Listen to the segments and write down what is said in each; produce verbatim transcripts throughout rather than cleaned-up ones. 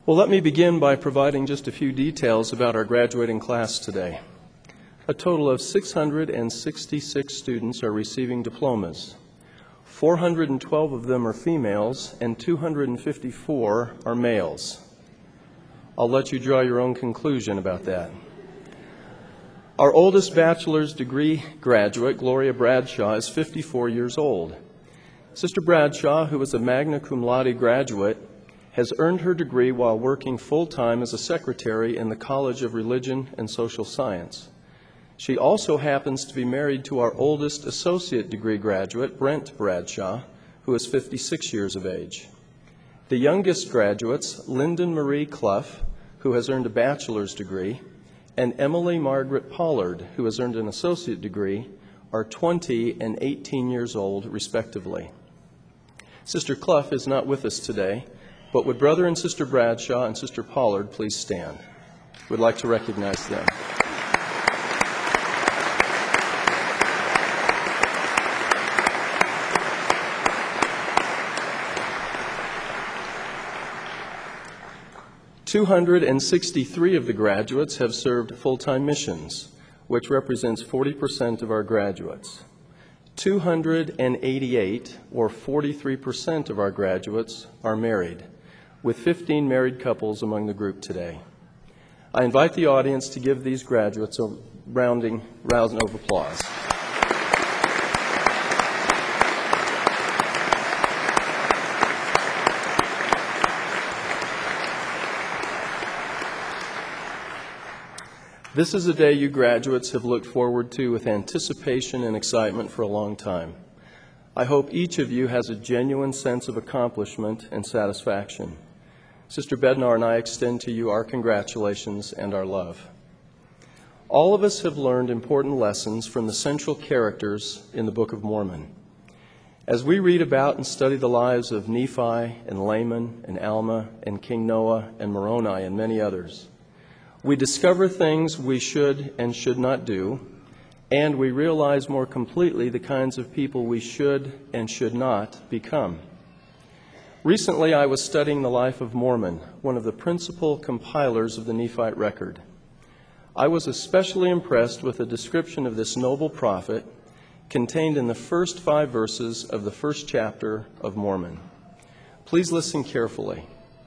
Well, let me begin by providing just a few details about our graduating class today. A total of six hundred sixty-six students are receiving diplomas. four hundred twelve of them are females, and two hundred fifty-four are males. I'll let you draw your own conclusion about that. Our oldest bachelor's degree graduate, Gloria Bradshaw, is fifty-four years old. Sister Bradshaw, who is a magna cum laude graduate, has earned her degree while working full-time as a secretary in the College of Religion and Social Science. She also happens to be married to our oldest associate degree graduate, Brent Bradshaw, who is fifty-six years of age. The youngest graduates, Lyndon Marie Clough, who has earned a bachelor's degree, and Emily Margaret Pollard, who has earned an associate degree, are twenty and eighteen years old, respectively. Sister Clough is not with us today, but would Brother and Sister Bradshaw and Sister Pollard please stand? We'd like to recognize them. two hundred sixty-three of the graduates have served full-time missions, which represents forty percent of our graduates. two hundred eighty-eight, or forty-three percent of our graduates, are married, with fifteen married couples among the group today. I invite the audience to give these graduates a rounding round of applause. This is a day you graduates have looked forward to with anticipation and excitement for a long time. I hope each of you has a genuine sense of accomplishment and satisfaction. Sister Bednar and I extend to you our congratulations and our love. All of us have learned important lessons from the central characters in the Book of Mormon. As we read about and study the lives of Nephi and Laman and Alma and King Noah and Moroni and many others, we discover things we should and should not do, and we realize more completely the kinds of people we should and should not become. Recently, I was studying the life of Mormon, one of the principal compilers of the Nephite record. I was especially impressed with a description of this noble prophet contained in the first five verses of the first chapter of Mormon. Please listen carefully.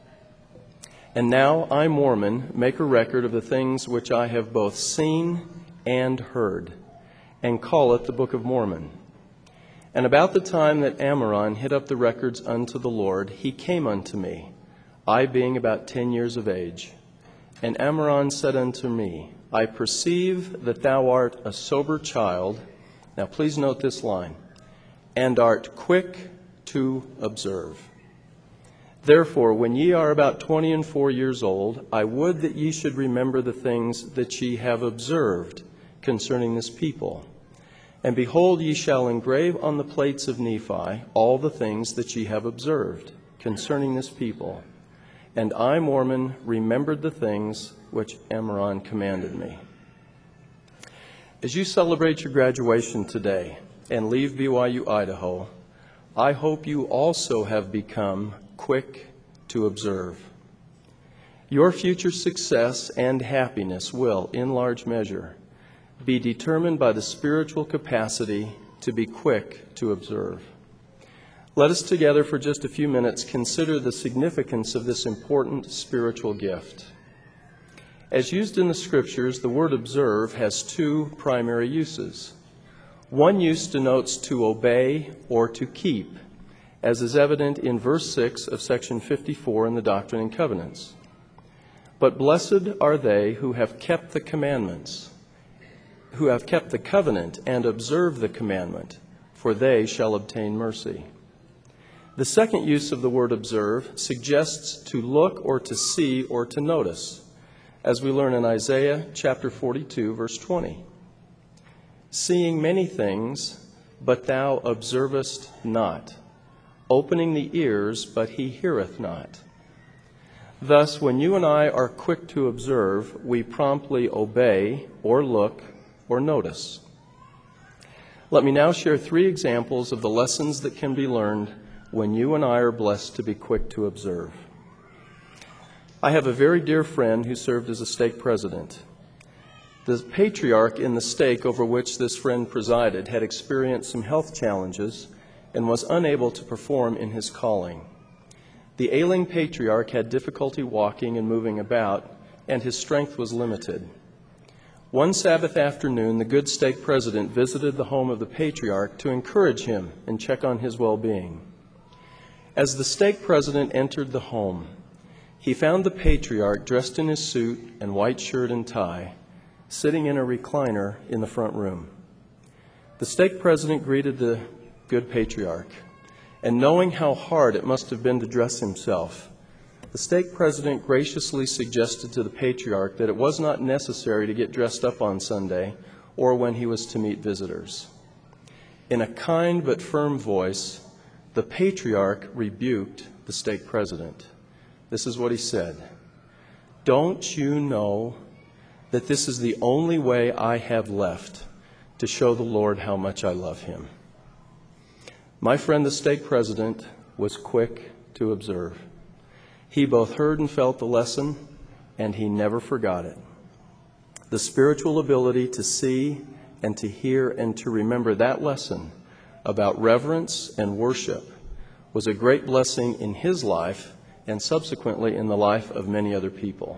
And now I, Mormon, make a record of the things which I have both seen and heard, and call it the Book of Mormon. And about the time that Ammoron hid up the records unto the Lord, he came unto me, I being about ten years of age. And Ammoron said unto me, I perceive that thou art a sober child. Now please note this line, and art quick to observe. Therefore, when ye are about twenty and four years old, I would that ye should remember the things that ye have observed concerning this people. And behold, ye shall engrave on the plates of Nephi all the things that ye have observed concerning this people. And I, Mormon, remembered the things which Ammoron commanded me. As you celebrate your graduation today and leave B Y U, Idaho, I hope you also have become quick to observe. Your future success and happiness will, in large measure, be determined by the spiritual capacity to be quick to observe. Let us together for just a few minutes consider the significance of this important spiritual gift. As used in the Scriptures, the word observe has two primary uses. One use denotes to obey or to keep, as is evident in verse six of section fifty-four in the Doctrine and Covenants. But blessed are they who have kept the commandments, who have kept the covenant and observe the commandment, for they shall obtain mercy. The second use of the word observe suggests to look or to see or to notice, as we learn in Isaiah chapter forty-two, verse twenty. Seeing many things, but thou observest not. Opening the ears, but he heareth not. Thus, when you and I are quick to observe, we promptly obey or look or notice. Let me now share three examples of the lessons that can be learned when you and I are blessed to be quick to observe. I have a very dear friend who served as a stake president. The patriarch in the stake over which this friend presided had experienced some health challenges and was unable to perform in his calling. The ailing patriarch had difficulty walking and moving about, and his strength was limited. One Sabbath afternoon, the good stake president visited the home of the patriarch to encourage him and check on his well-being. As the stake president entered the home, he found the patriarch dressed in his suit and white shirt and tie, sitting in a recliner in the front room. The stake president greeted the good patriarch, and knowing how hard it must have been to dress himself, the stake president graciously suggested to the patriarch that it was not necessary to get dressed up on Sunday or when he was to meet visitors. In a kind but firm voice, the patriarch rebuked the stake president. This is what he said: "Don't you know that this is the only way I have left to show the Lord how much I love him?" My friend, the stake president, was quick to observe. He both heard and felt the lesson, and he never forgot it. The spiritual ability to see and to hear and to remember that lesson about reverence and worship was a great blessing in his life and subsequently in the life of many other people.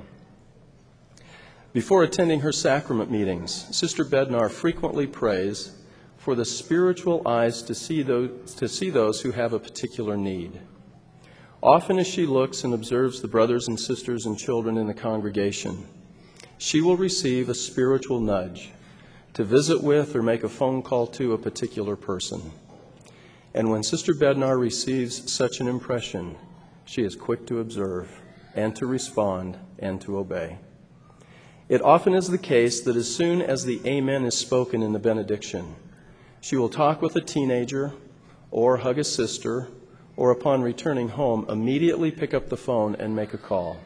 Before attending her sacrament meetings, Sister Bednar frequently prays for the spiritual eyes to see those, to see those who have a particular need. Often as she looks and observes the brothers and sisters and children in the congregation, she will receive a spiritual nudge to visit with or make a phone call to a particular person. And when Sister Bednar receives such an impression, she is quick to observe and to respond and to obey. It often is the case that as soon as the amen is spoken in the benediction, she will talk with a teenager or hug a sister, or upon returning home, immediately pick up the phone and make a call.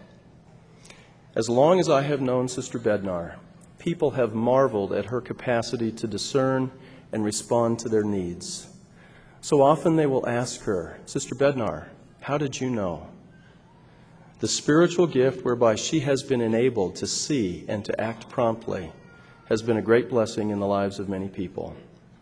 As long as I have known Sister Bednar, people have marveled at her capacity to discern and respond to their needs. So often they will ask her, "Sister Bednar, how did you know?" The spiritual gift whereby she has been enabled to see and to act promptly has been a great blessing in the lives of many people.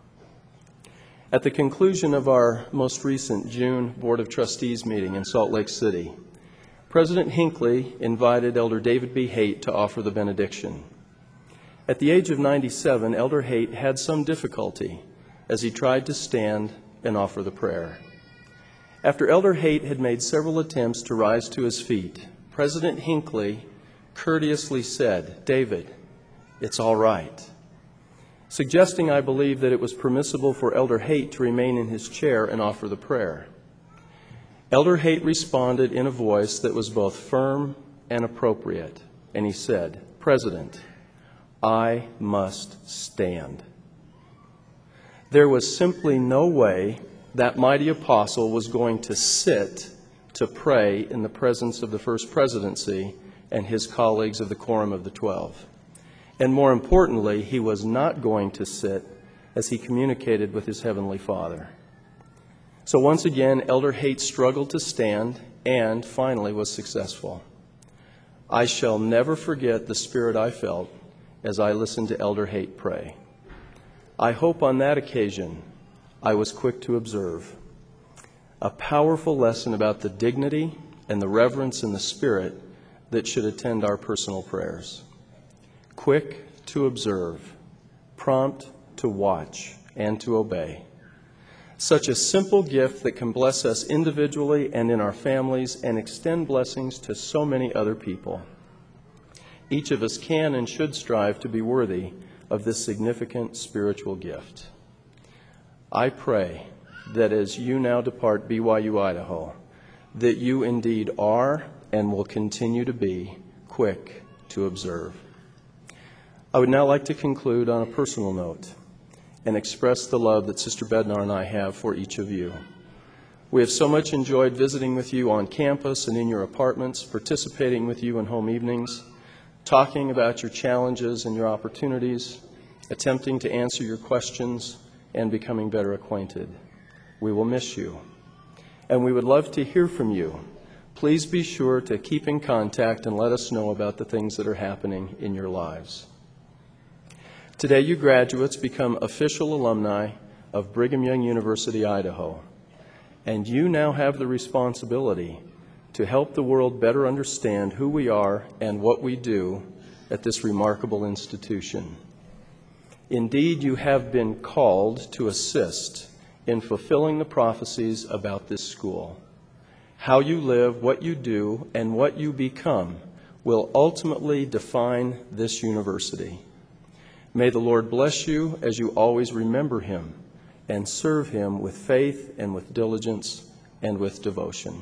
At the conclusion of our most recent June Board of Trustees meeting in Salt Lake City, President Hinckley invited Elder David B. Haight to offer the benediction. At the age of ninety-seven, Elder Haight had some difficulty as he tried to stand and offer the prayer. After Elder Haight had made several attempts to rise to his feet, President Hinckley courteously said, "David, it's all right," suggesting, I believe, that it was permissible for Elder Haight to remain in his chair and offer the prayer. Elder Haight responded in a voice that was both firm and appropriate, and he said, "President, I must stand." There was simply no way that mighty apostle was going to sit to pray in the presence of the First Presidency and his colleagues of the Quorum of the Twelve. And more importantly, he was not going to sit as he communicated with his Heavenly Father. So once again, Elder Haight struggled to stand and finally was successful. I shall never forget the spirit I felt as I listened to Elder Haight pray. I hope on that occasion I was quick to observe. A powerful lesson about the dignity and the reverence and the spirit that should attend our personal prayers. Quick to observe, prompt to watch and to obey. Such a simple gift that can bless us individually and in our families and extend blessings to so many other people. Each of us can and should strive to be worthy of this significant spiritual gift. I pray that as you now depart B Y U Idaho, that you indeed are and will continue to be quick to observe. I would now like to conclude on a personal note and express the love that Sister Bednar and I have for each of you. We have so much enjoyed visiting with you on campus and in your apartments, participating with you in home evenings, talking about your challenges and your opportunities, attempting to answer your questions, and becoming better acquainted. We will miss you, and we would love to hear from you. please be sure to keep in contact and let us know about the things that are happening in your lives. Today, you graduates become official alumni of Brigham Young University, Idaho, and you now have the responsibility to help the world better understand who we are and what we do at this remarkable institution. Indeed, you have been called to assist in fulfilling the prophecies about this school. How you live, what you do, and what you become will ultimately define this university. May the Lord bless you as you always remember him and serve him with faith and with diligence and with devotion.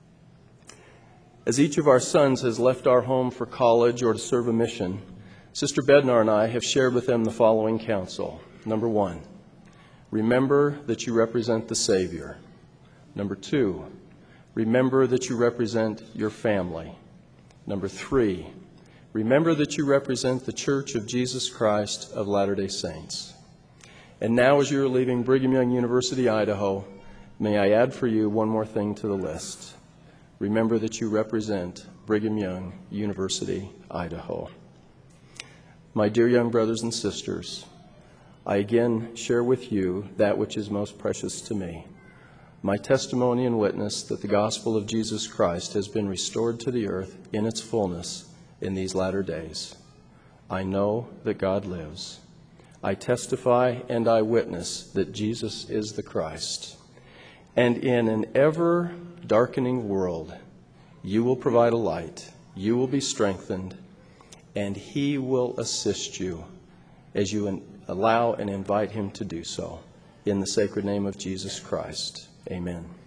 As each of our sons has left our home for college or to serve a mission, Sister Bednar and I have shared with them the following counsel. Number one, remember that you represent the Savior. Number two, remember that you represent your family. Number three, remember that you represent the Church of Jesus Christ of Latter-day Saints. And now, as you're leaving Brigham Young University, Idaho, may I add for you one more thing to the list. Remember that you represent Brigham Young University, Idaho. My dear young brothers and sisters, I again share with you that which is most precious to me, my testimony and witness that the gospel of Jesus Christ has been restored to the earth in its fullness in these latter days. I know that God lives. I testify and I witness that Jesus is the Christ. And in an ever-darkening world, you will provide a light, you will be strengthened, and he will assist you as you allow and invite him to do so. In the sacred name of Jesus Christ, amen.